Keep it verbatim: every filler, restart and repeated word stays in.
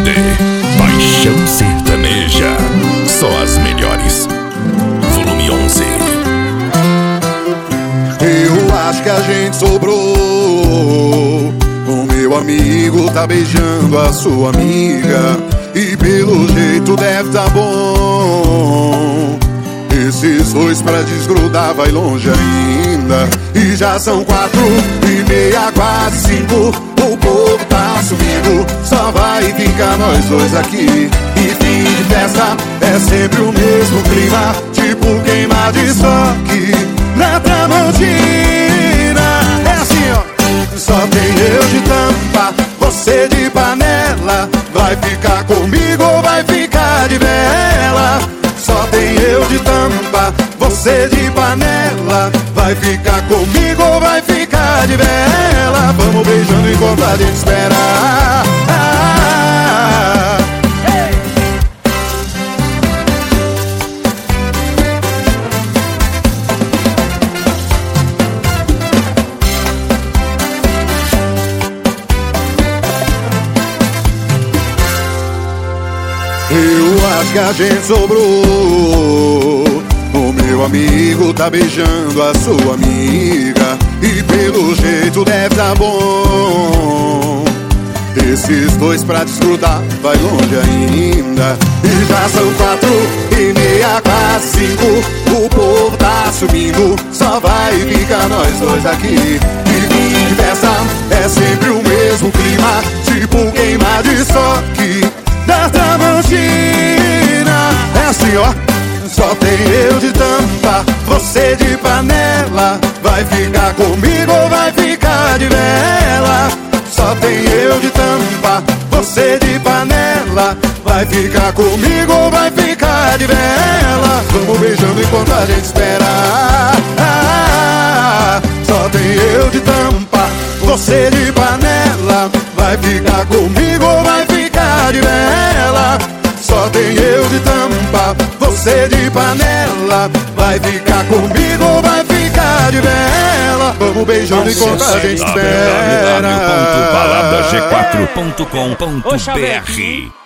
D, Paixão Sertaneja, só as melhores. Volume onze. Eu acho que a gente sobrou. O meu amigo tá beijando a sua amiga, e pelo jeito deve tá bom. Esses dois pra desgrudar vai longe ainda. E já são quatro e meia, quase cinco. O povo tá subindo, só vai ficar nós dois aqui. E fim de festa é sempre o mesmo clima, tipo queima de estoque na Tramontina. É assim, ó. Só tem eu de tampa, você de panela. Vai ficar comigo ou vai ficar de vela? Só tem eu de tampa, você de panela. Vai ficar comigo ou vai ficar de vela? Vamos beijando enquanto a gente espera. Ah, hey. Eu acho que a gente sobrou. O meu amigo tá beijando a sua amiga, e pelo jeito deve tá bom. Esses dois pra desgrudar vai longe ainda. E já são quatro e meia, quase cinco. O povo tá subindo, só vai ficar nós dois aqui. E fim de festa é sempre o mesmo clima, tipo queima de estoque da Tramontina. É assim, ó. Só tem eu de tampa, você de panela. Vai ficar comigo ou vai ficar de vela? Só tem eu de tampa, você de panela. Vai ficar comigo ou vai ficar de vela? Vamos beijando enquanto a gente espera. Ah, só tem eu de tampa, você de panela. Vai ficar comigo ou vai ficar de vela? Só tem eu de tampa, você de panela. Vai ficar comigo ou vai ficar de vela? Vamos beijando enquanto a gente espera. w w w ponto balada g quatro ponto com ponto b r